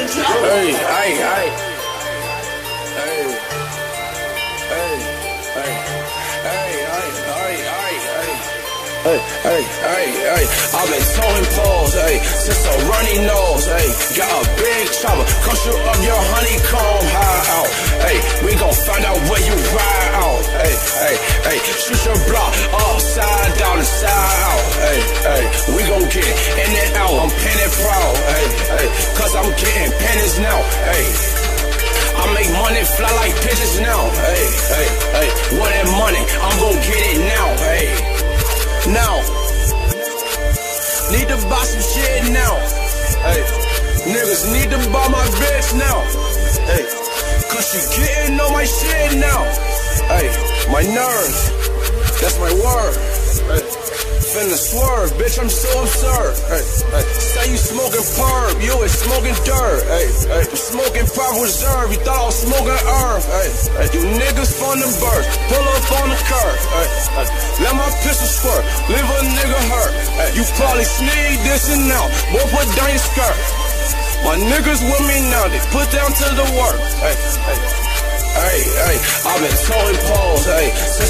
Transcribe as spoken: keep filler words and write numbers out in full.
Hey, hey, hey. Hey, hey, hey. Hey, hey, hey, hey, hey. Hey, hey, hey, hey. I've been towing poles, hey, since a runny nose, hey. Got a big chopper, come shoot up your honeycomb high out. Hey, we gon' find out where you ride out. Hey, hey, hey. Shoot your block upside down and side out. Hey, hey. We gon' get in and out. I'm penny proud. Hey, hey. Cause I'm getting pennies now. Hey. I make money fly like pigeons now. Hey, hey, hey. Want that money? I'm gon' get it now. Hey. Now. Need to buy some shit now. Hey. Niggas need to buy my bitch now. Hey. Cause she getting on my shit now. Hey. My nerves. That's my word. Hey. Finna swerve, bitch, I'm so absurd. Hey, hey. Say you smoking perp, you is smoking dirt. Hey, hey. I'm smoking private reserve, you thought I was smoking earth. Hey, hey. You niggas from the birds, pull up on the curb. Hey, hey. Let my pistol squirt, leave a nigga hurt. Hey, you probably sneak this and out, boy, put down your skirt. My niggas with me now, they put down to the work. Hey, hey. Hey, hey, I've been towing poles, hey, since